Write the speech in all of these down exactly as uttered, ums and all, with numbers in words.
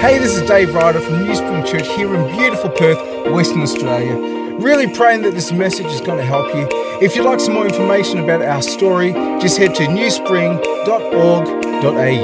Hey, this is Dave Ryder from New Spring Church here in beautiful Perth, Western Australia. Really praying that this message is going to help you. If you'd like some more information about our story, just head to new spring dot org dot a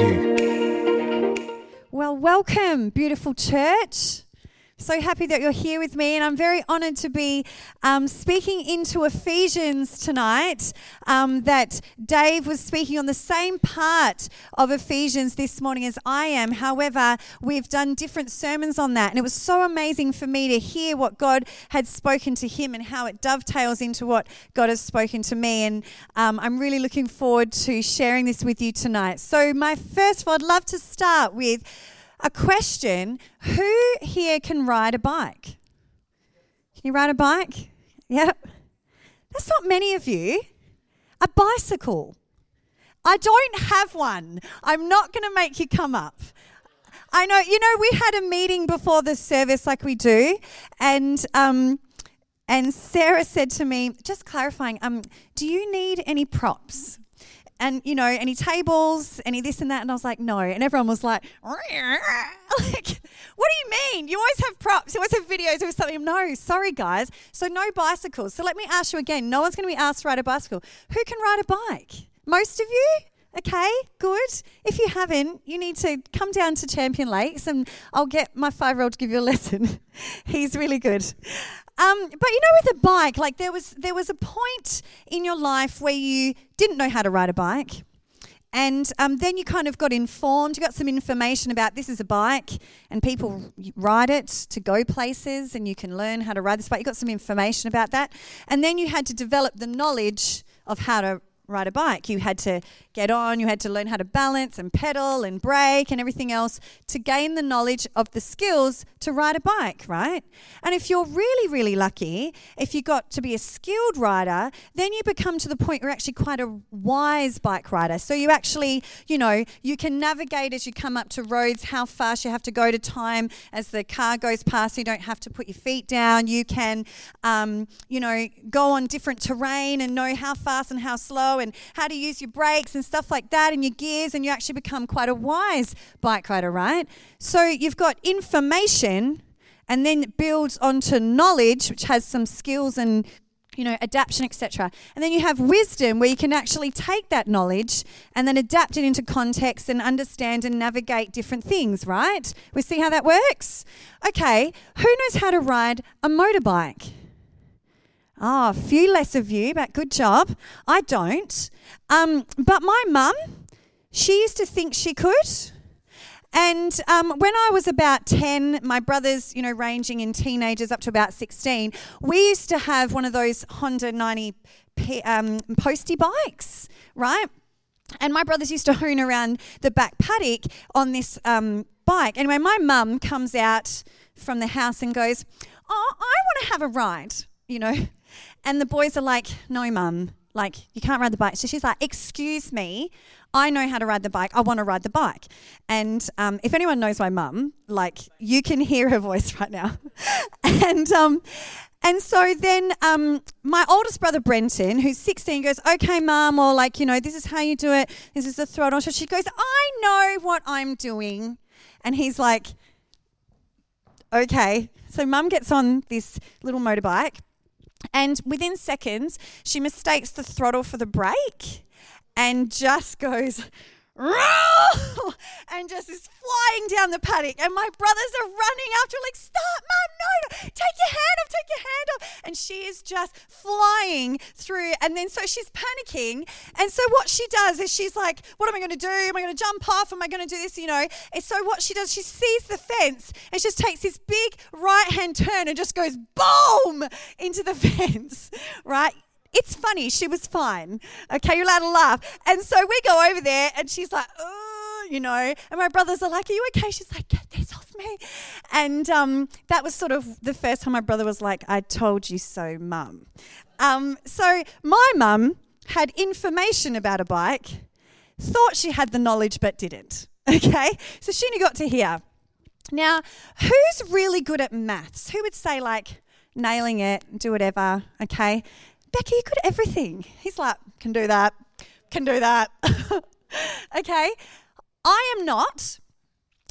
u. Well, welcome, beautiful church. So happy that you're here with me, and I'm very honoured to be um, speaking into Ephesians tonight. Um, that Dave was speaking on the same part of Ephesians this morning as I am. However, we've done different sermons on that, and it was so amazing for me to hear what God had spoken to him and how it dovetails into what God has spoken to me. And um, I'm really looking forward to sharing this with you tonight. So, my first of all, I'd love to start with a question. Who here can ride a bike? Can you ride a bike? Yep. That's not many of you. A bicycle. I don't have one. I'm not going to make you come up. I know, you know, we had a meeting before the service like we do, and um, and Sarah said to me, just clarifying, um, do you need any props? And, you know, any tables, any this and that. And I was like, no. And everyone was like, like, what do you mean? You always have props. You always have videos or something. No, sorry, guys. So no bicycles. So let me ask you again. No one's going to be asked to ride a bicycle. Who can ride a bike? Most of you? Okay, good. If you haven't, you need to come down to Champion Lakes and I'll get my five-year-old to give you a lesson. He's really good. Um, but you know, with a bike, like there was there was a point in your life where you didn't know how to ride a bike, and um, then you kind of got informed. You got some information about this is a bike, and people ride it to go places, and you can learn how to ride this bike. You got some information about that, and then you had to develop the knowledge of how to ride a bike. You had to get on, you had to learn how to balance and pedal and brake and everything else to gain the knowledge of the skills to ride a bike, right? And if you're really, really lucky, if you got to be a skilled rider, then you become to the point where you're actually quite a wise bike rider. So you actually, you know, you can navigate as you come up to roads, how fast you have to go to time as the car goes past. You don't have to put your feet down. You can, um, you know, go on different terrain and know how fast and how slow and how to use your brakes and stuff like that and your gears, and you actually become quite a wise bike rider, right? So you've got information, and then it builds onto knowledge, which has some skills and, you know, adaptation, et cetera. And then you have wisdom, where you can actually take that knowledge and then adapt it into context and understand and navigate different things, right? We see how that works? Okay, who knows how to ride a motorbike? Oh, a few less of you, but good job. I don't. Um, but my mum, she used to think she could. And um, when I was about ten, my brothers, you know, ranging in teenagers up to about sixteen, we used to have one of those Honda ninety um, postie bikes, right? And my brothers used to hone around the back paddock on this um, bike. Anyway, my mum comes out from the house and goes, oh, I want to have a ride, you know. And the boys are like, no, mum, like, you can't ride the bike. So she's like, excuse me, I know how to ride the bike. I want to ride the bike. And um, if anyone knows my mum, like, you can hear her voice right now. and um, and so then um, my oldest brother, Brenton, who's sixteen, goes, okay, mum, or like, you know, this is how you do it. This is the throttle. So she goes, I know what I'm doing. And he's like, okay. So mum gets on this little motorbike. And within seconds, she mistakes the throttle for the brake and just goes, roll, and just is flying down the paddock. And my brothers are running after her like, stop, Mum, no, take your hand off, take your hand off. And she is just flying through. And then so she's panicking. And so what she does is she's like, what am I going to do? Am I going to jump off? Am I going to do this, you know? And so what she does, she sees the fence and she just takes this big right-hand turn and just goes boom into the fence, right? It's funny. She was fine. Okay, you're allowed to laugh. And so we go over there and she's like, oh, you know, and my brothers are like, are you okay? She's like, get this off me. And um, that was sort of the first time my brother was like, I told you so, Mum. Um, so my mum had information about a bike, thought she had the knowledge but didn't. Okay, so she only got to here. Now, who's really good at maths? Who would say like nailing it, do whatever, okay? Becky, you're good at everything. He's like, can do that, can do that. Okay, I am not.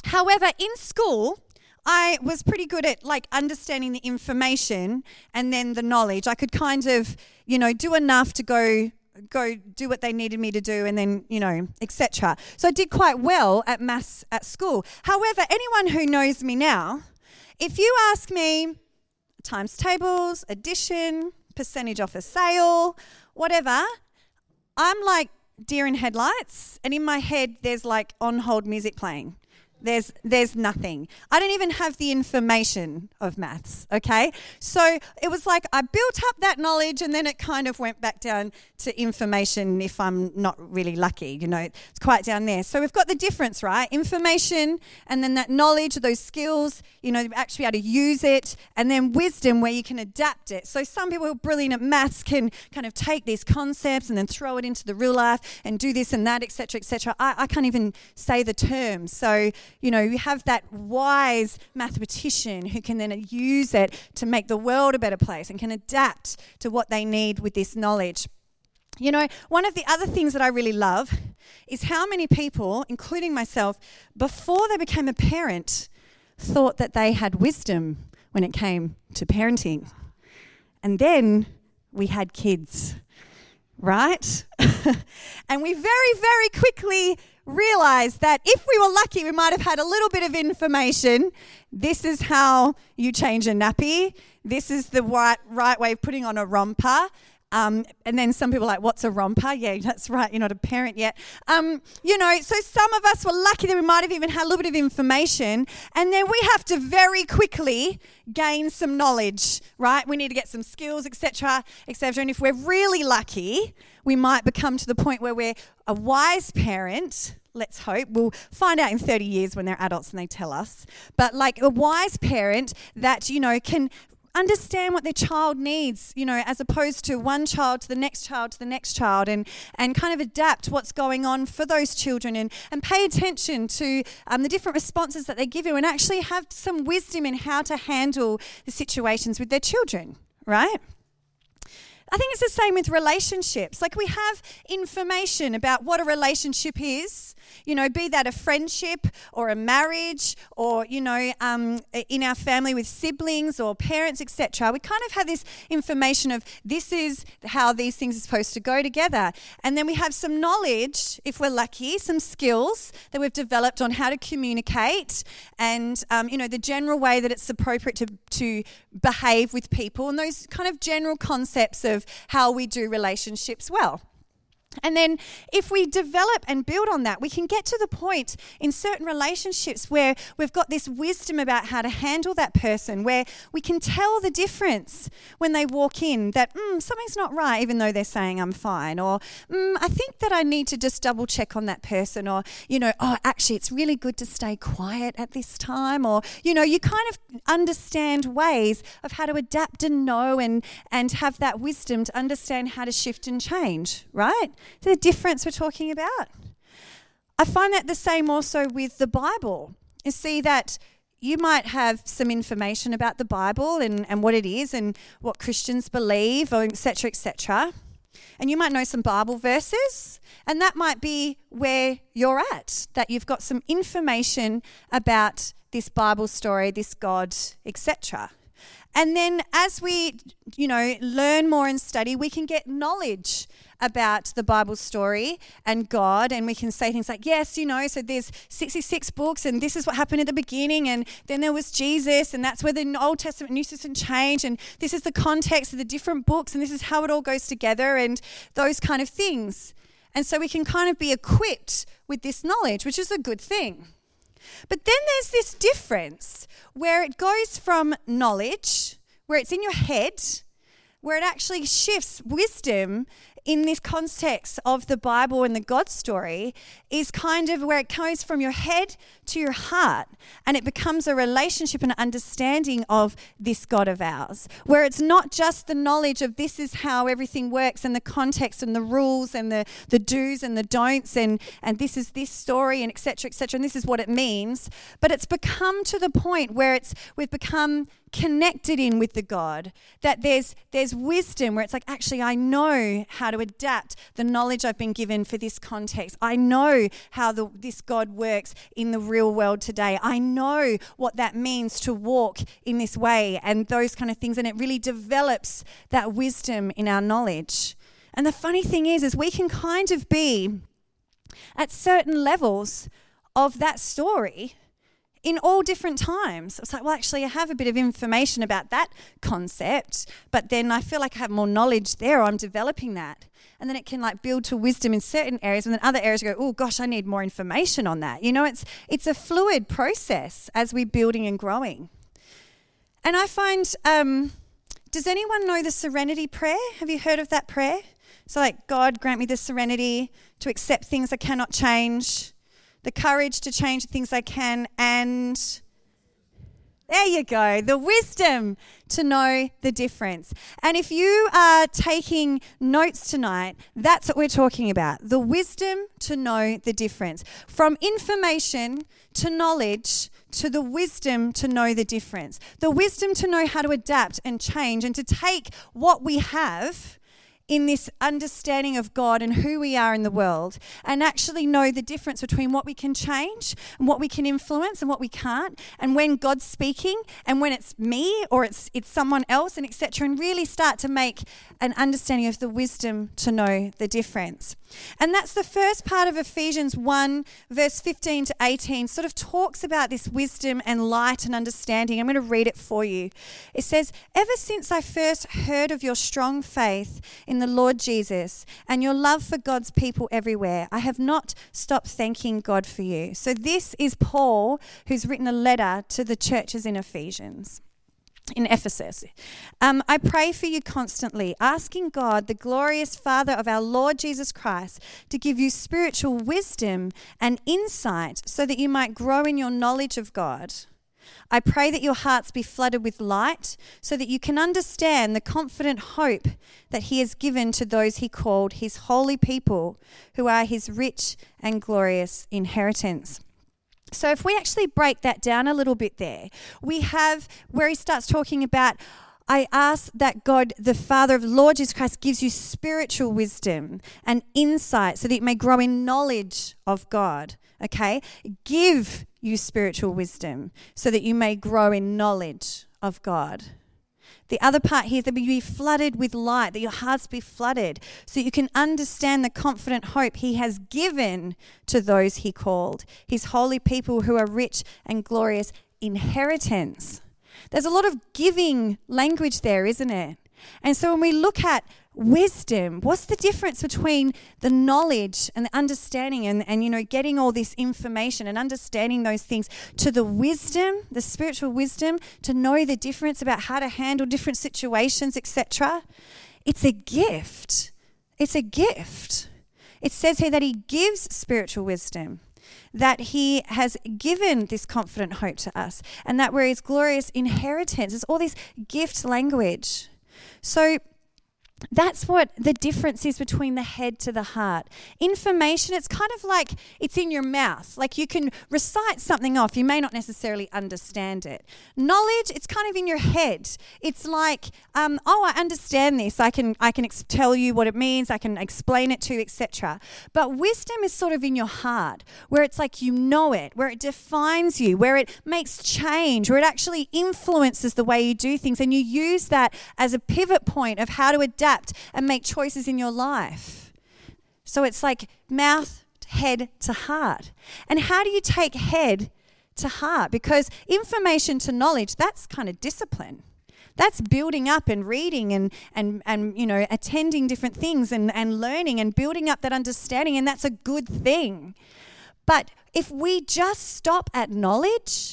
However, in school, I was pretty good at like understanding the information and then the knowledge. I could kind of, you know, do enough to go go do what they needed me to do and then, you know, et cetera. So I did quite well at maths at school. However, anyone who knows me now, if you ask me times tables, addition, percentage off a sale, whatever, I'm like deer in headlights, and in my head there's like on hold music playing. There's there's nothing. I don't even have the information of maths, okay? So it was like I built up that knowledge and then it kind of went back down to information if I'm not really lucky, you know. It's quite down there. So we've got the difference, right? Information and then that knowledge, those skills, you know, actually be able to use it, and then wisdom where you can adapt it. So some people who are brilliant at maths can kind of take these concepts and then throw it into the real life and do this and that, et cetera, et cetera. I, I can't even say the terms. So you know, you have that wise mathematician who can then use it to make the world a better place and can adapt to what they need with this knowledge. You know, one of the other things that I really love is how many people, including myself, before they became a parent, thought that they had wisdom when it came to parenting. And then we had kids, right? And we very, very quickly realised that if we were lucky, we might have had a little bit of information. This is how you change a nappy. This is the right, right way of putting on a romper. Um, and then some people are like, what's a romper? Yeah, that's right, you're not a parent yet. Um, you know, so some of us were lucky that we might have even had a little bit of information, and then we have to very quickly gain some knowledge, right? We need to get some skills, et cetera, et cetera. And if we're really lucky, we might become to the point where we're a wise parent. Let's hope. We'll find out in thirty years when they're adults and they tell us. But like a wise parent that, you know, can understand what their child needs, you know, as opposed to one child to the next child to the next child, and, and kind of adapt what's going on for those children, and, and pay attention to um, the different responses that they give you, and actually have some wisdom in how to handle the situations with their children, right? I think it's the same with relationships. Like, we have information about what a relationship is, you know, be that a friendship or a marriage, or, you know, um, in our family with siblings or parents, et cetera. We kind of have this information of this is how these things are supposed to go together. And then we have some knowledge, if we're lucky, some skills that we've developed on how to communicate, and, um, you know, the general way that it's appropriate to, to behave with people, and those kind of general concepts of how we do relationships well. And then if we develop and build on that, we can get to the point in certain relationships where we've got this wisdom about how to handle that person, where we can tell the difference when they walk in that mm, something's not right, even though they're saying I'm fine, or mm, I think that I need to just double check on that person, or, you know, oh, actually it's really good to stay quiet at this time, or, you know, you kind of understand ways of how to adapt and know and, and have that wisdom to understand how to shift and change, right? The difference we're talking about. I find that the same also with the Bible. You see that you might have some information about the Bible and, and what it is and what Christians believe, or et cetera, et cetera. And you might know some Bible verses, and that might be where you're at, that you've got some information about this Bible story, this God, et cetera. And then as we, you know, learn more and study, we can get knowledge about the Bible story and God, and we can say things like, yes, you know, so there's sixty-six books, and this is what happened at the beginning, and then there was Jesus, and that's where the Old Testament and New Testament changed, and this is the context of the different books, and this is how it all goes together, and those kind of things. And so we can kind of be equipped with this knowledge, which is a good thing. But then there's this difference where it goes from knowledge, where it's in your head, where it actually shifts wisdom in this context of the Bible and the God story, is kind of where it goes from your head to your heart, and it becomes a relationship and understanding of this God of ours, where it's not just the knowledge of this is how everything works and the context and the rules and the, the do's and the don'ts, and, and this is this story, and et cetera, et cetera, and this is what it means, but it's become to the point where it's we've become connected in with the God, that there's there's wisdom where it's like, actually, I know how to adapt the knowledge I've been given for this context. I know how the, this God works in the real world today. I know what that means to walk in this way and those kind of things. And it really develops that wisdom in our knowledge. And the funny thing is, is we can kind of be at certain levels of that story in all different times. It's like, well, actually, I have a bit of information about that concept, but then I feel like I have more knowledge there, or I'm developing that. And then it can like build to wisdom in certain areas, and then other areas you go, oh gosh, I need more information on that. You know, it's it's a fluid process as we're building and growing. And I find, um, does anyone know the serenity prayer? Have you heard of that prayer? So like, God, grant me the serenity to accept things I cannot change, the courage to change the things I can, and there you go, the wisdom to know the difference. And if you are taking notes tonight, that's what we're talking about, the wisdom to know the difference. From information to knowledge to the wisdom to know the difference. The wisdom to know how to adapt and change and to take what we have in this understanding of God and who we are in the world, and actually know the difference between what we can change and what we can influence and what we can't, and when God's speaking and when it's me or it's it's someone else, and et cetera, and really start to make an understanding of the wisdom to know the difference. And that's the first part of Ephesians one, verse fifteen to eighteen, sort of talks about this wisdom and light and understanding. I'm going to read it for you. It says, ever since I first heard of your strong faith in the Lord Jesus and your love for God's people everywhere, I have not stopped thanking God for you. So this is Paul, who's written a letter to the churches in Ephesians. In Ephesus. Um, I pray for you constantly, asking God, the glorious Father of our Lord Jesus Christ, to give you spiritual wisdom and insight so that you might grow in your knowledge of God. I pray that your hearts be flooded with light so that you can understand the confident hope that he has given to those he called his holy people, who are his rich and glorious inheritance. So if we actually break that down a little bit there, we have where he starts talking about, I ask that God, the Father of the Lord Jesus Christ, gives you spiritual wisdom and insight so that you may grow in knowledge of God, okay? Give you spiritual wisdom so that you may grow in knowledge of God. The other part here is that you be flooded with light, that your hearts be flooded so you can understand the confident hope he has given to those he called, his holy people who are rich and glorious inheritance. There's a lot of giving language there, isn't it? And so when we look at wisdom, what's the difference between the knowledge and the understanding and, and, you know, getting all this information and understanding those things to the wisdom, the spiritual wisdom, to know the difference about how to handle different situations, et cetera? It's a gift. It's a gift. It says here that he gives spiritual wisdom, that he has given this confident hope to us, and that we're his glorious inheritance. It's all this gift language. So that's what the difference is between the head to the heart. Information, it's kind of like it's in your mouth. Like you can recite something off. You may not necessarily understand it. Knowledge, it's kind of in your head. It's like, um, oh, I understand this. I can I can ex- tell you what it means. I can explain it to you, et cetera. But wisdom is sort of in your heart, where it's like you know it, where it defines you, where it makes change, where it actually influences the way you do things. And you use that as a pivot point of how to adapt and make choices in your life. So it's like mouth, head to heart. And how do you take head to heart? Because information to knowledge, that's kind of discipline. That's building up and reading and and and you know, attending different things and, and learning and building up that understanding, and that's a good thing. But if we just stop at knowledge,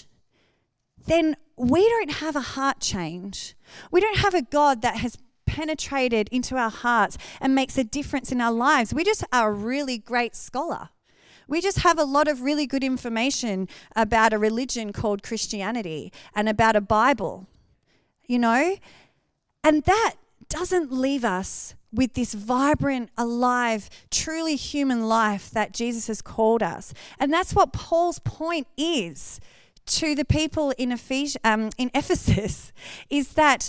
then we don't have a heart change. We don't have a God that has penetrated into our hearts and makes a difference in our lives. We just are a really great scholar. We just have a lot of really good information about a religion called Christianity and about a Bible, you know? And that doesn't leave us with this vibrant, alive, truly human life that Jesus has called us. And that's what Paul's point is to the people in Ephes- um, in Ephesus is that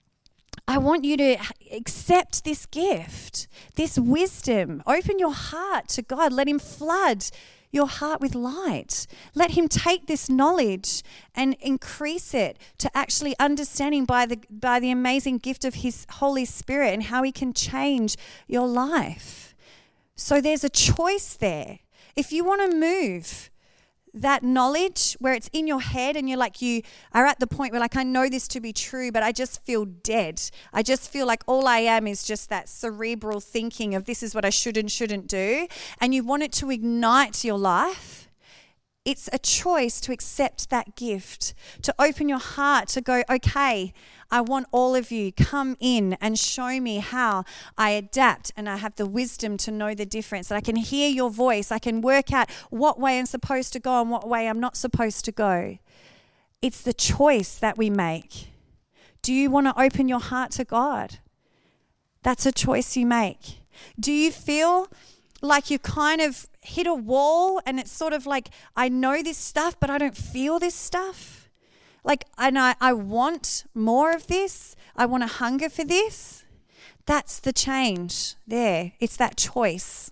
I want you to accept this gift, this wisdom. Open your heart to God. Let him flood your heart with light. Let him take this knowledge and increase it to actually understanding by the by the amazing gift of his Holy Spirit and how he can change your life. So there's a choice there. If you want to move that knowledge where it's in your head and you're like, you are at the point where like, I know this to be true, but I just feel dead. I just feel like all I am is just that cerebral thinking of this is what I should and shouldn't do. And you want it to ignite your life. It's a choice to accept that gift, to open your heart, to go, okay, I want all of you, come in and show me how I adapt and I have the wisdom to know the difference, that I can hear your voice, I can work out what way I'm supposed to go and what way I'm not supposed to go. It's the choice that we make. Do you want to open your heart to God? That's a choice you make. Do you feel like you kind of hit a wall and it's sort of like, I know this stuff, but I don't feel this stuff? Like, and I, I want more of this. I want to hunger for this. That's the change there. It's that choice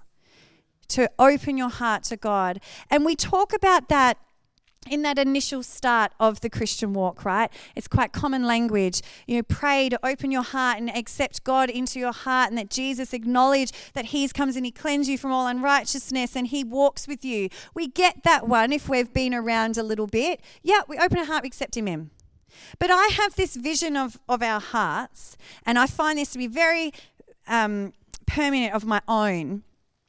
to open your heart to God. And we talk about that in that initial start of the Christian walk, right? It's quite common language. You know, pray to open your heart and accept God into your heart, and that Jesus acknowledge that he comes and he cleanses you from all unrighteousness and he walks with you. We get that one if we've been around a little bit. Yeah, we open our heart, we accept him in. But I have this vision of, of our hearts, and I find this to be very um, permanent of my own,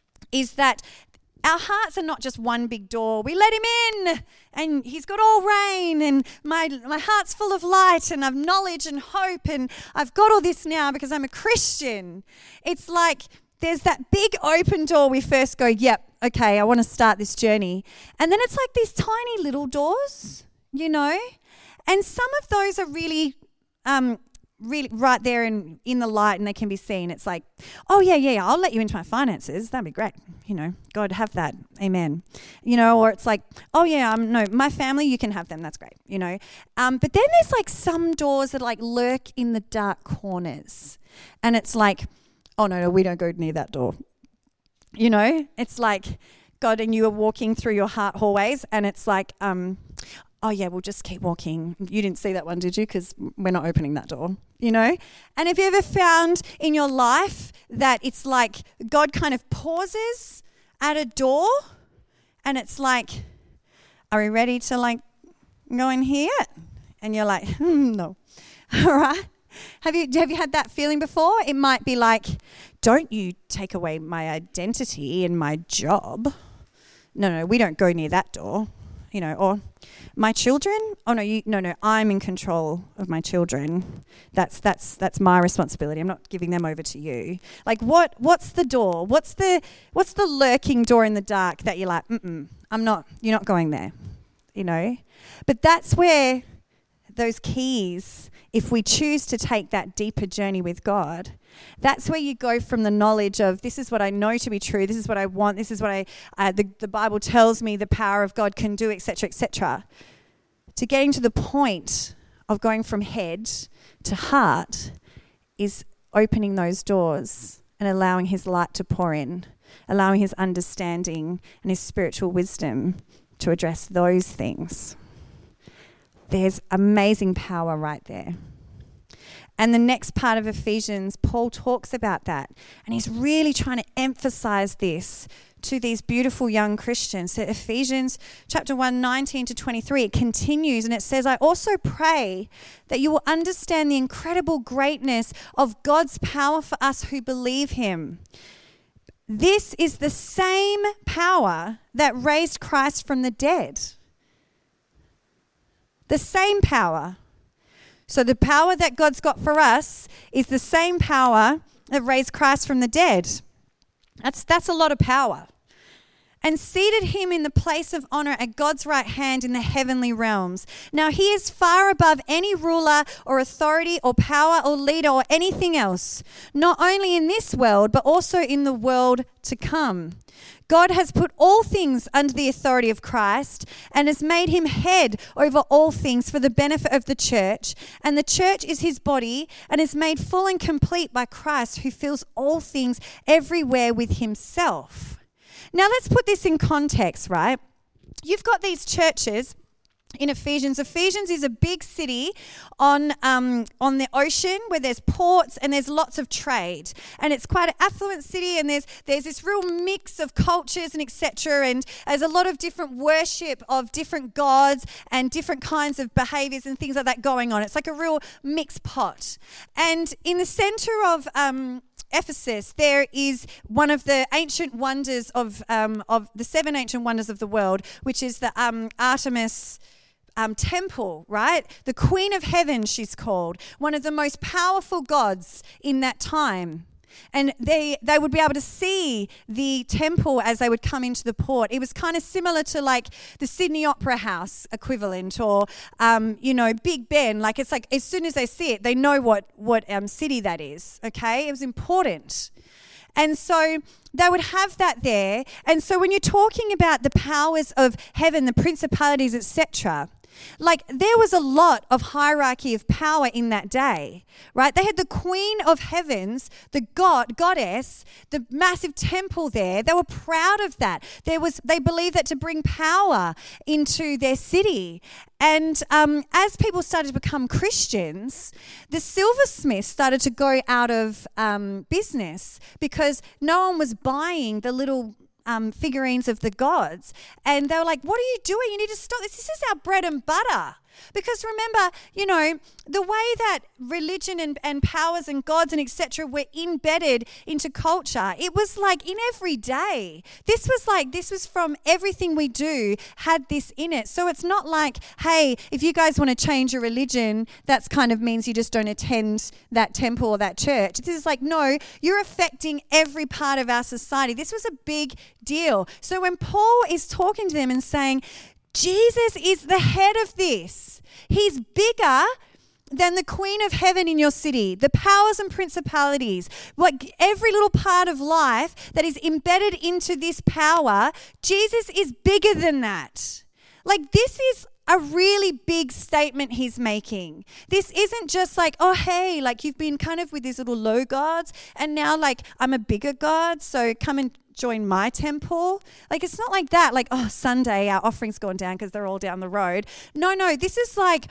is that our hearts are not just one big door. We let him in and he's got all rain and my my heart's full of light and I've knowledge and hope and I've got all this now because I'm a Christian. It's like there's that big open door we first go, yep, okay, I want to start this journey. And then it's like these tiny little doors, you know, and some of those are really um, really right there in, in the light and they can be seen. It's like, oh yeah, yeah, I'll let you into my finances. That'd be great. You know, God, have that. Amen. You know, or it's like, oh yeah, um, no, my family, you can have them. That's great. You know, um, but then there's like some doors that like lurk in the dark corners and it's like, oh no, no, we don't go near that door. You know, it's like God and you are walking through your heart hallways and it's like, um, oh yeah, we'll just keep walking. You didn't see that one, did you? Because we're not opening that door, you know? And have you ever found in your life that it's like God kind of pauses at a door and it's like, are we ready to like go in here? And you're like, hmm, no. All right. Have you, have you had that feeling before? It might be like, don't you take away my identity and my job. No, no, we don't go near that door. You know, or my children, oh no, you, no, no, I'm in control of my children. That's that's that's my responsibility. I'm not giving them over to you. Like, what? What's the door? What's the what's the lurking door in the dark that you're like, mm-mm, I'm not. You're not going there. You know, but that's where those keys, if we choose to take that deeper journey with God, that's where you go from the knowledge of this is what I know to be true, this is what I want, this is what I uh, the, the Bible tells me the power of God can do, et cetera, et cetera, to getting to the point of going from head to heart is opening those doors and allowing his light to pour in, allowing his understanding and his spiritual wisdom to address those things. There's amazing power right there. And the next part of Ephesians, Paul talks about that. And he's really trying to emphasize this to these beautiful young Christians. So Ephesians chapter one, nineteen to twenty-three, it continues and it says, I also pray that you will understand the incredible greatness of God's power for us who believe him. This is the same power that raised Christ from the dead. The same power. So the power that God's got for us is the same power that raised Christ from the dead. That's that's a lot of power. And seated him in the place of honor at God's right hand in the heavenly realms. Now he is far above any ruler or authority or power or leader or anything else, not only in this world, but also in the world to come. God has put all things under the authority of Christ and has made him head over all things for the benefit of the church. And the church is his body and is made full and complete by Christ, who fills all things everywhere with himself. Now let's put this in context, right? You've got these churches in Ephesians. Ephesians is a big city on um, on the ocean where there's ports and there's lots of trade, and it's quite an affluent city, and there's there's this real mix of cultures and et cetera. And there's a lot of different worship of different gods and different kinds of behaviors and things like that going on. It's like a real mixed pot. And in the center of um, Ephesus, there is one of the ancient wonders of um, of the seven ancient wonders of the world, which is the um, Artemis Um, temple, right? The Queen of Heaven, she's called, one of the most powerful gods in that time. And they they would be able to see the temple as they would come into the port. It was kind of similar to like the Sydney Opera House equivalent, or um, you know, Big Ben. Like it's like as soon as they see it, they know what what um, city that is. Okay, it was important. And so they would have that there. And so when you're talking about the powers of heaven, the principalities, et cetera, like there was a lot of hierarchy of power in that day, right? They had the Queen of Heavens, the god, goddess, the massive temple there. They were proud of that. There was, they believed that to bring power into their city. And um, as people started to become Christians, the silversmiths started to go out of um, business because no one was buying the little Um, figurines of the gods. And they were like, what are you doing? You need to stop this. This is our bread and butter. Because remember, you know, the way that religion and, and powers and gods and et cetera were embedded into culture, it was like in every day. This was like, this was from everything we do had this in it. So it's not like, hey, if you guys want to change your religion, that's kind of means you just don't attend that temple or that church. This is like, no, you're affecting every part of our society. This was a big deal. So when Paul is talking to them and saying, Jesus is the head of this. He's bigger than the Queen of Heaven in your city, the powers and principalities, like every little part of life that is embedded into this power. Jesus is bigger than that. Like this is a really big statement he's making. This isn't just like, oh, hey, like you've been kind of with these little low gods and now like I'm a bigger God, so come and join my temple. Like it's not like that. Like, oh, Sunday our offering's gone down because they're all down the road. No, no, this is like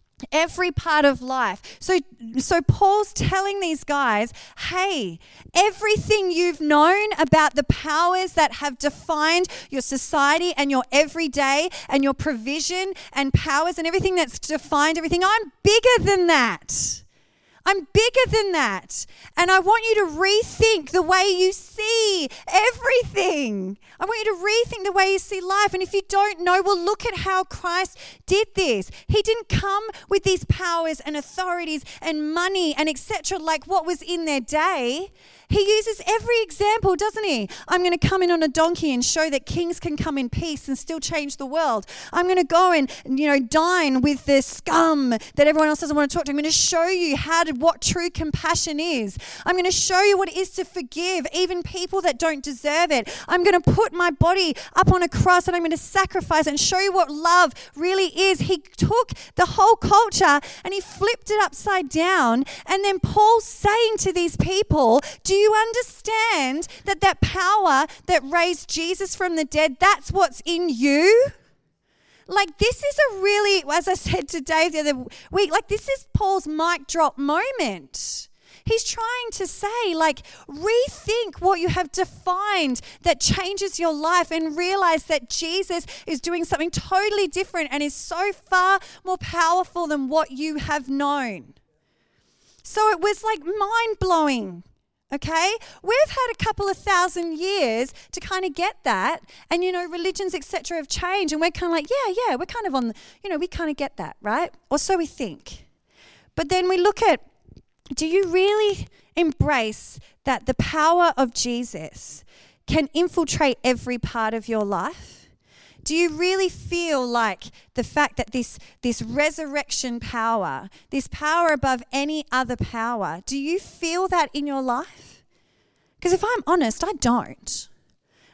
every part of life. So, so Paul's telling these guys, hey, everything you've known about the powers that have defined your society and your everyday and your provision and powers and everything that's defined everything, I'm bigger than that. I'm bigger than that. And I want you to rethink the way you see everything. I want you to rethink the way you see life. And if you don't know, well, look at how Christ did this. He didn't come with these powers and authorities and money and et cetera like what was in their day. He uses every example, doesn't he? I'm going to come in on a donkey and show that kings can come in peace and still change the world. I'm going to go and, you know, dine with the scum that everyone else doesn't want to talk to. I'm going to show you how to, what true compassion is. I'm going to show you what it is to forgive even people that don't deserve it. I'm going to put my body up on a cross and I'm going to sacrifice and show you what love really is. He took the whole culture and he flipped it upside down. And then Paul's saying to these people, do you understand that that power that raised Jesus from the dead, that's what's in you? Like this is a really, as I said to Dave the other week, like this is Paul's mic drop moment. He's trying to say, like, rethink what you have defined that changes your life and realize that Jesus is doing something totally different and is so far more powerful than what you have known. So it was like mind-blowing. Okay, we've had a couple of thousand years to kind of get that, and you know, religions, et cetera, have changed, and we're kind of like, yeah, yeah, we're kind of on, the, you know, we kind of get that, right? Or so we think. But then we look at, do you really embrace that the power of Jesus can infiltrate every part of your life? Do you really feel like the fact that this, this resurrection power, this power above any other power, do you feel that in your life? Because if I'm honest, I don't.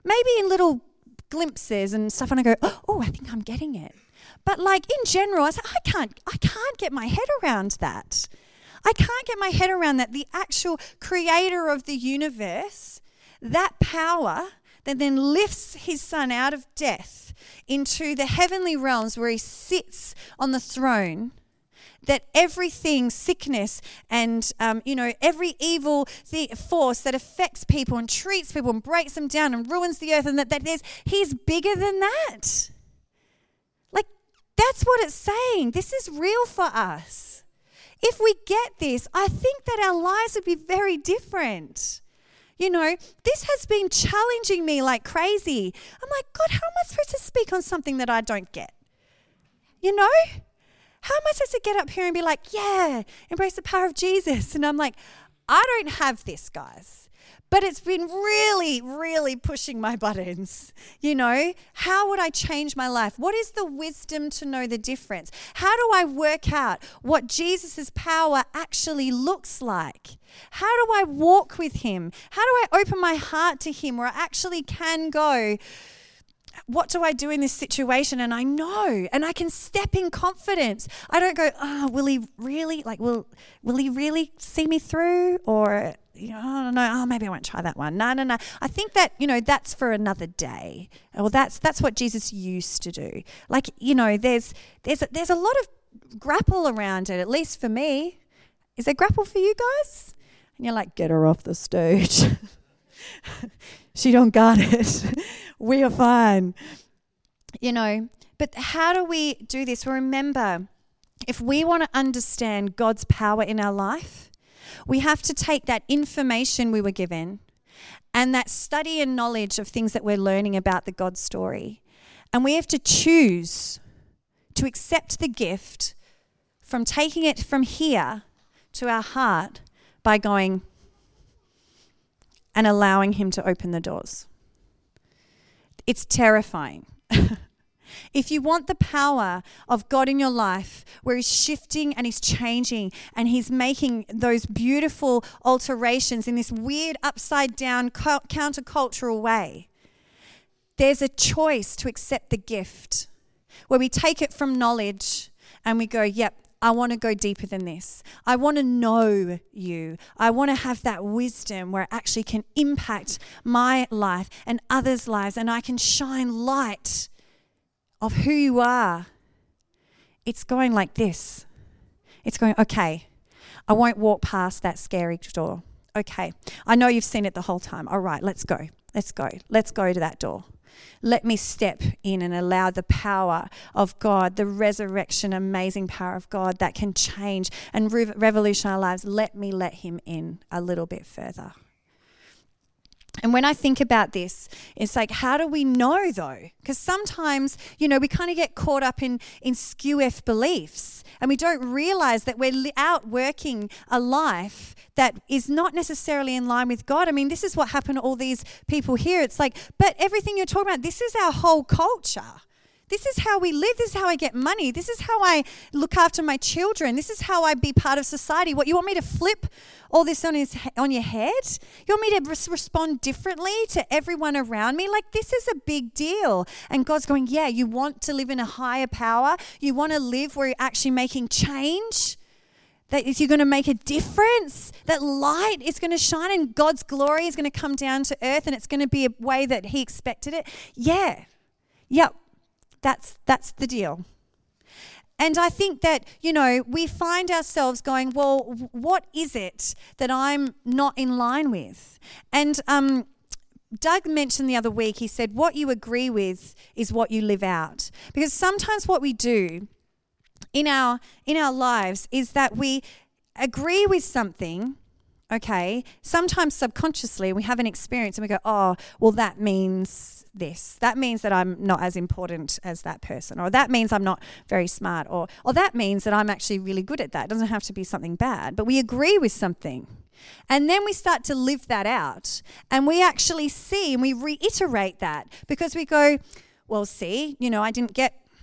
maybe in little glimpses and stuff, and I go, oh, I think I'm getting it. But like in general, I say, I can't, I can't get my head around that. I can't get my head around that the actual creator of the universe, that power that then lifts his son out of death into the heavenly realms where he sits on the throne, that everything, sickness and, um, you know, every evil th- force that affects people and treats people and breaks them down and ruins the earth, and that, that there's, he's bigger than that. Like, that's what it's saying. This is real for us. If we get this, I think that our lives would be very different. You know, this has been challenging me like crazy. I'm like, God, how am I supposed to speak on something that I don't get? You know? How am I supposed to get up here and be like, yeah, embrace the power of Jesus? And I'm like, I don't have this, guys. But it's been really, really pushing my buttons. You know, how would I change my life? What is the wisdom to know the difference? How do I work out what Jesus' power actually looks like? How do I walk with him? How do I open my heart to him where I actually can go, what do I do in this situation? And I know, and I can step in confidence. I don't go, oh, will he really, like, will will he really see me through? Or, you know, I don't know, oh, maybe I won't try that one. No, no, no. I think that, you know, that's for another day. Well, that's that's what Jesus used to do. Like, you know, there's there's a, there's a lot of grapple around it, at least for me. Is there grapple for you guys? And you're like, get her off the stage. She don't got it. We are fine. You know, but how do we do this? Well, remember, if we want to understand God's power in our life, we have to take that information we were given and that study and knowledge of things that we're learning about the God story, and we have to choose to accept the gift from taking it from here to our heart by going and allowing him to open the doors. It's terrifying. If you want the power of God in your life, where he's shifting and he's changing and he's making those beautiful alterations in this weird upside down countercultural way, there's a choice to accept the gift where we take it from knowledge and we go, yep, I want to go deeper than this. I want to know you. I want to have that wisdom where it actually can impact my life and others' lives, and I can shine light of who you are. It's going like this. It's going, okay, I won't walk past that scary door. Okay, I know you've seen it the whole time. All right, let's go. Let's go. Let's go to that door. Let me step in and allow the power of God, the resurrection, amazing power of God that can change and re- revolutionize our lives. Let me let him in a little bit further. And when I think about this, it's like, how do we know though? Because sometimes, you know, we kind of get caught up in, in skew-F beliefs and we don't realize that we're li- out working a life that is not necessarily in line with God. I mean, this is what happened to all these people here. It's like, but everything you're talking about, this is our whole culture. This is how we live. This is how I get money. This is how I look after my children. This is how I be part of society. What, you want me to flip all this on his on your head? You want me to res- respond differently to everyone around me? Like, this is a big deal. And God's going, yeah, you want to live in a higher power. You want to live where you're actually making change. That is, you're going to make a difference. That light is going to shine and God's glory is going to come down to earth and it's going to be a way that he expected it. Yeah. Yep. That's that's the deal. And I think that, you know, we find ourselves going, well, what is it that I'm not in line with? And um, Doug mentioned the other week, he said, what you agree with is what you live out. Because sometimes what we do in our in our lives is that we agree with something, okay, sometimes subconsciously we have an experience and we go, oh, well, that means this. That means that I'm not as important as that person, or that means I'm not very smart, or or that means that I'm actually really good at that. It doesn't have to be something bad, but we agree with something. And then we start to live that out and we actually see and we reiterate that because we go, well, see, you know, I didn't get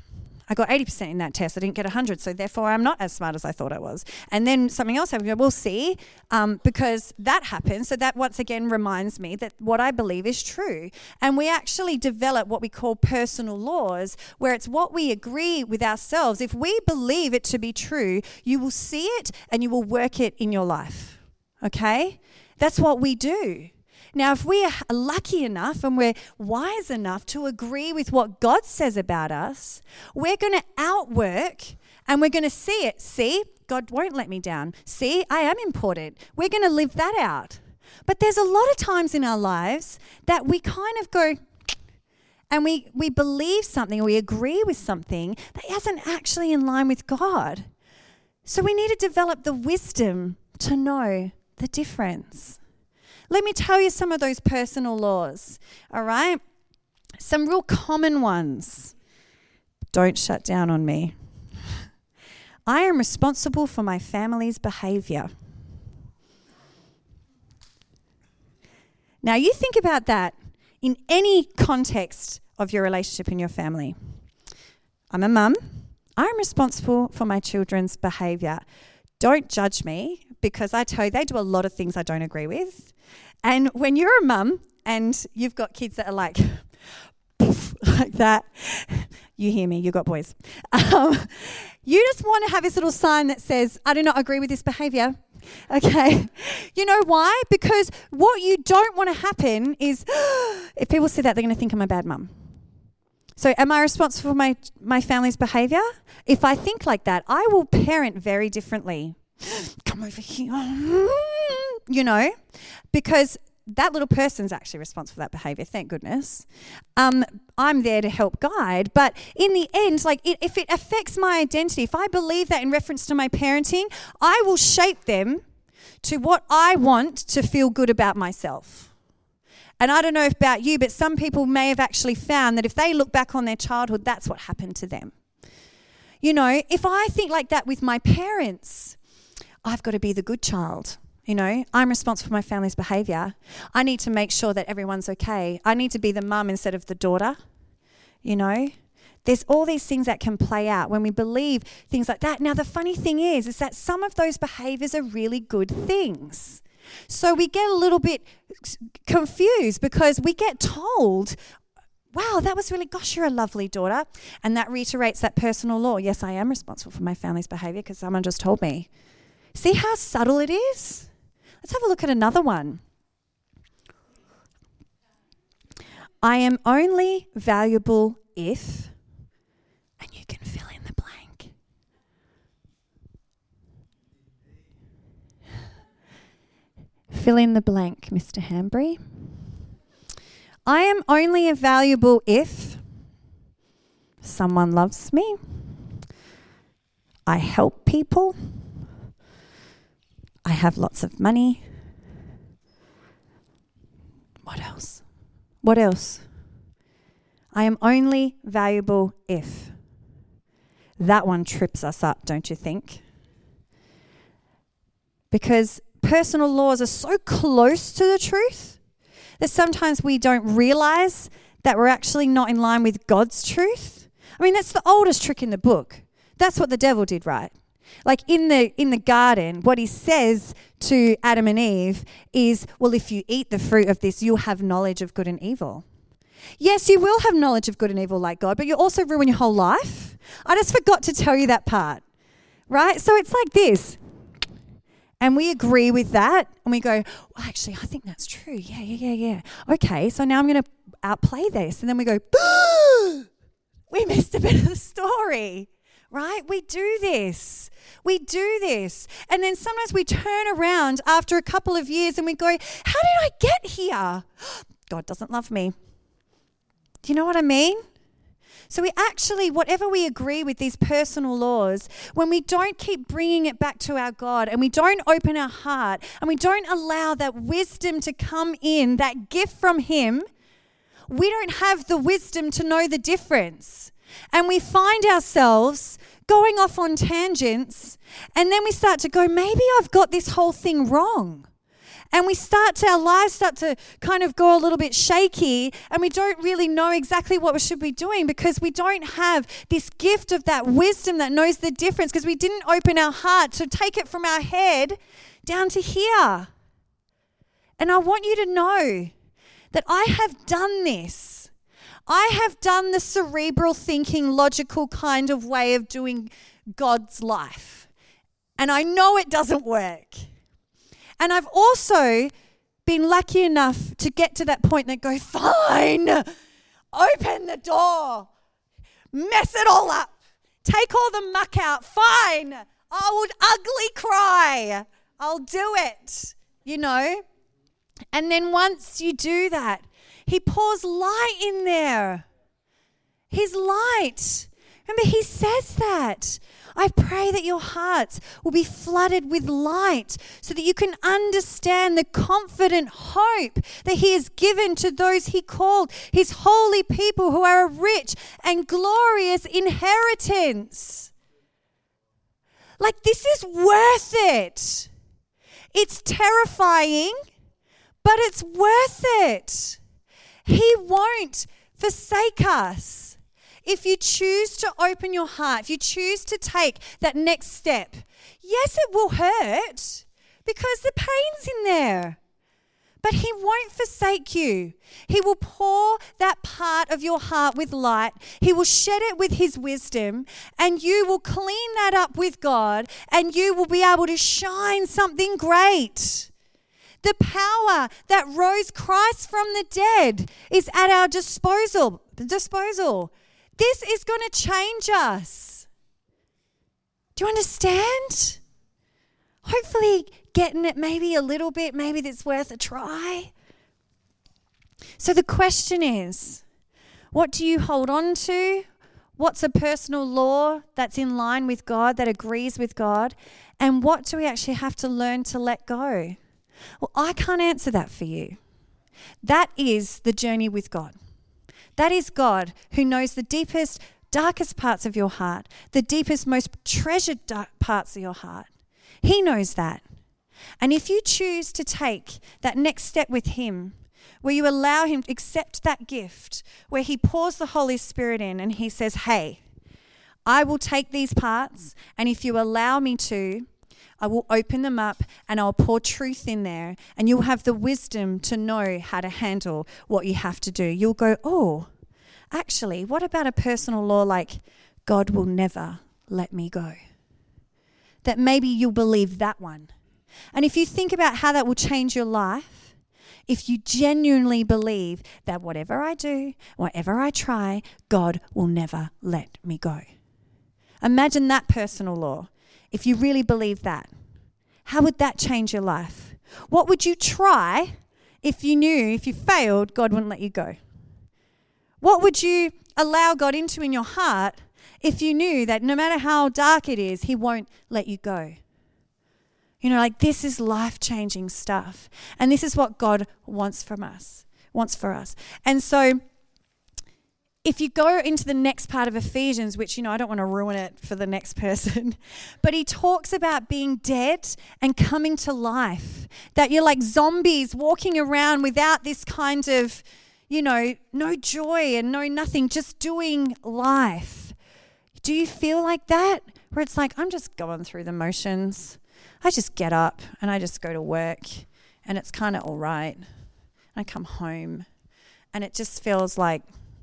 I got eighty percent in that test. I didn't get one hundred, so therefore I'm not as smart as I thought I was. And then something else happened. We'll see, um, because that happens. So that once again reminds me that what I believe is true. And we actually develop what we call personal laws, where it's what we agree with ourselves. If we believe it to be true, you will see it and you will work it in your life. Okay? That's what we do. Now, if we are lucky enough and we're wise enough to agree with what God says about us, we're going to outwork and we're going to see it. See, God won't let me down. See, I am important. We're going to live that out. But there's a lot of times in our lives that we kind of go and we, we believe something or we agree with something that isn't actually in line with God. So we need to develop the wisdom to know the difference. Let me tell you some of those personal laws, all right? Some real common ones. Don't shut down on me. I am responsible for my family's behavior. Now, you think about that in any context of your relationship in your family. I'm a mum. I'm responsible for my children's behavior. Don't judge me, because I tell you, they do a lot of things I don't agree with. And when you're a mum and you've got kids that are like, poof, like that, you hear me, you've got boys. Um, you just want to have this little sign that says, I do not agree with this behaviour. Okay. You know why? Because what you don't want to happen is, if people see that, they're going to think I'm a bad mum. So am I responsible for my, my family's behaviour? If I think like that, I will parent very differently. Come over here. You know, because that little person's actually responsible for that behaviour, thank goodness. Um, I'm there to help guide, but in the end, like it, if it affects my identity, if I believe that in reference to my parenting, I will shape them to what I want to feel good about myself. And I don't know about you, but some people may have actually found that if they look back on their childhood, that's what happened to them. You know, if I think like that with my parents, I've got to be the good child. You know, I'm responsible for my family's behaviour. I need to make sure that everyone's okay. I need to be the mum instead of the daughter. You know, there's all these things that can play out when we believe things like that. Now, the funny thing is, is that some of those behaviours are really good things. So we get a little bit confused because we get told, wow, that was really, gosh, you're a lovely daughter. And that reiterates that personal law. Yes, I am responsible for my family's behaviour because someone just told me. See how subtle it is? Let's have a look at another one. I am only valuable if, and you can fill in the blank. Fill in the blank, Mister Hanbury. I am only valuable if someone loves me, I help people, I have lots of money. What else? What else? I am only valuable if. That one trips us up, don't you think? Because personal laws are so close to the truth that sometimes we don't realize that we're actually not in line with God's truth. I mean, that's the oldest trick in the book. That's what the devil did, right? Like in the in the garden, what he says to Adam and Eve is, well, if you eat the fruit of this, you'll have knowledge of good and evil. Yes, you will have knowledge of good and evil like God, but you'll also ruin your whole life. I just forgot to tell you that part, right? So it's like this. And we agree with that, and we go, well, actually, I think that's true. Yeah, yeah, yeah, yeah. Okay, so now I'm going to outplay this. And then we go, we missed a bit of the story. Right? We do this. We do this. And then sometimes we turn around after a couple of years and we go, how did I get here? God doesn't love me. Do you know what I mean? So we actually, whatever we agree with these personal laws, when we don't keep bringing it back to our God and we don't open our heart and we don't allow that wisdom to come in, that gift from Him, we don't have the wisdom to know the difference. And we find ourselves going off on tangents, and then we start to go, maybe I've got this whole thing wrong. And we start to, our lives start to kind of go a little bit shaky, and we don't really know exactly what we should be doing because we don't have this gift of that wisdom that knows the difference, because we didn't open our heart to take it from our head down to here. And I want you to know that I have done this. I have done the cerebral thinking, logical kind of way of doing God's life. And I know it doesn't work. And I've also been lucky enough to get to that point that go, fine, open the door, mess it all up, take all the muck out, fine, I would ugly cry, I'll do it, you know. And then once you do that, he pours light in there. His light. Remember, he says that. I pray that your hearts will be flooded with light so that you can understand the confident hope that he has given to those he called, his holy people who are a rich and glorious inheritance. Like, this is worth it. It's terrifying, but it's worth it. He won't forsake us. If you choose to open your heart, if you choose to take that next step, yes, it will hurt because the pain's in there. But he won't forsake you. He will pour that part of your heart with light. He will shed it with his wisdom, and you will clean that up with God, and you will be able to shine something great. The power that rose Christ from the dead is at our disposal. Disposal. This is going to change us. Do you understand? Hopefully getting it maybe a little bit, maybe that's worth a try. So the question is, what do you hold on to? What's a personal law that's in line with God, that agrees with God? And what do we actually have to learn to let go? Well, I can't answer that for you. That is the journey with God. That is God who knows the deepest, darkest parts of your heart, the deepest, most treasured dark parts of your heart. He knows that. And if you choose to take that next step with him, where you allow him to accept that gift, where he pours the Holy Spirit in and he says, hey, I will take these parts, and if you allow me to, I will open them up and I'll pour truth in there, and you'll have the wisdom to know how to handle what you have to do. You'll go, oh, actually, what about a personal law like God will never let me go? That maybe you'll believe that one. And if you think about how that will change your life, if you genuinely believe that whatever I do, whatever I try, God will never let me go. Imagine that personal law. If you really believe that, how would that change your life? What would you try if you knew if you failed, God wouldn't let you go? What would you allow God into in your heart if you knew that no matter how dark it is, he won't let you go? You know, like, this is life-changing stuff. And this is what God wants from us, wants for us. And so if you go into the next part of Ephesians, which, you know, I don't want to ruin it for the next person, but he talks about being dead and coming to life, that you're like zombies walking around without this kind of, you know, no joy and no nothing, just doing life. Do you feel like that? Where it's like, I'm just going through the motions. I just get up and I just go to work and it's kind of all right. I come home and it just feels like,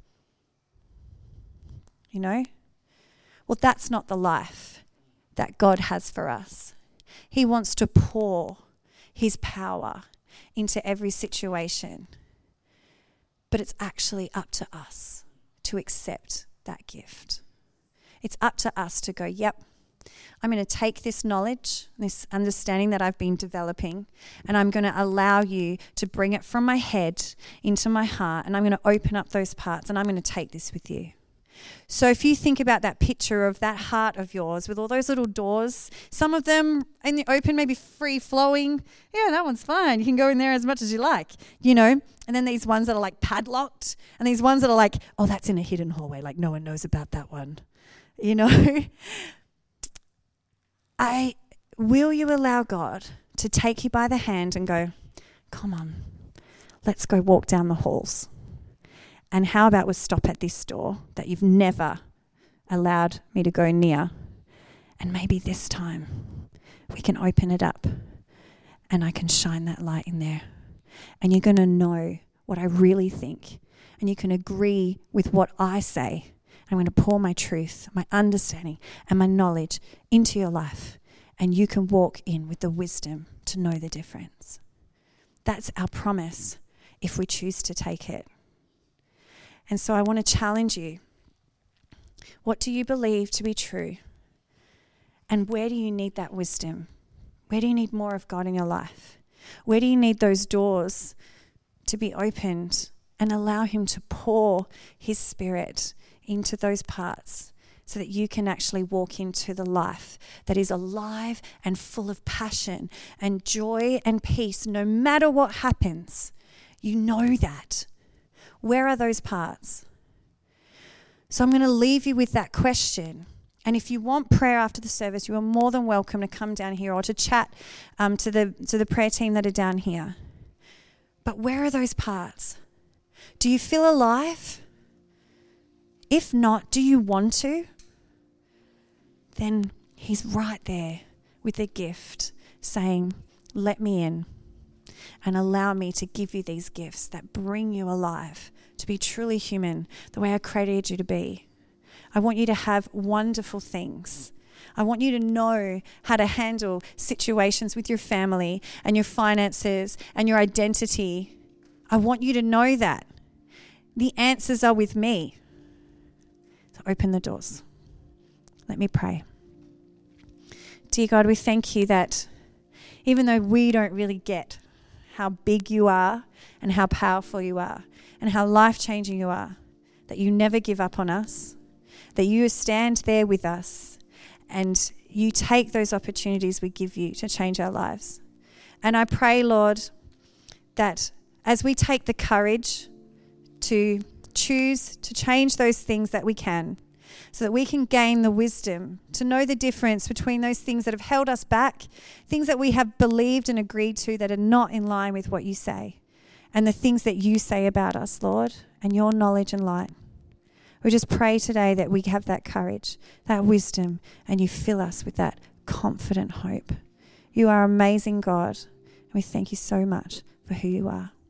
you know? Well, that's not the life that God has for us. He wants to pour his power into every situation. But it's actually up to us to accept that gift. It's up to us to go, yep, I'm going to take this knowledge, this understanding that I've been developing, and I'm going to allow you to bring it from my head into my heart, and I'm going to open up those parts, and I'm going to take this with you. So if you think about that picture of that heart of yours with all those little doors, some of them in the open, maybe free flowing. Yeah, that one's fine. You can go in there as much as you like, you know. And then these ones that are like padlocked, and these ones that are like, oh, that's in a hidden hallway. Like no one knows about that one, you know. I will you allow God to take you by the hand and go, come on, let's go walk down the halls. And how about we stop at this door that you've never allowed me to go near? And maybe this time we can open it up and I can shine that light in there. And you're going to know what I really think. And you can agree with what I say. I'm going to pour my truth, my understanding, and my knowledge into your life. And you can walk in with the wisdom to know the difference. That's our promise if we choose to take it. And so I want to challenge you. What do you believe to be true? And where do you need that wisdom? Where do you need more of God in your life? Where do you need those doors to be opened and allow him to pour his Spirit into those parts so that you can actually walk into the life that is alive and full of passion and joy and peace no matter what happens? You know that. Where are those parts? So I'm going to leave you with that question. And if you want prayer after the service, you are more than welcome to come down here or to chat um, to the to the prayer team that are down here. But where are those parts? Do you feel alive? If not, do you want to? Then he's right there with a gift saying, let me in and allow me to give you these gifts that bring you alive, to be truly human the way I created you to be. I want you to have wonderful things. I want you to know how to handle situations with your family and your finances and your identity. I want you to know that. The answers are with me. So open the doors. Let me pray. Dear God, we thank you that even though we don't really get how big you are and how powerful you are and how life-changing you are, that you never give up on us, that you stand there with us and you take those opportunities we give you to change our lives. And I pray, Lord, that as we take the courage to choose to change those things that we can, so that we can gain the wisdom to know the difference between those things that have held us back, things that we have believed and agreed to that are not in line with what you say, and the things that you say about us, Lord, and your knowledge and light. We just pray today that we have that courage, that wisdom, and you fill us with that confident hope. You are amazing, God, and we thank you so much for who you are.